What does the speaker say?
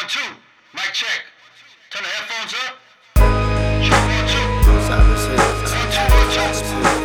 2. Mic check. Turn the headphones up. Check 1, 2. 1, 2, 1, 2.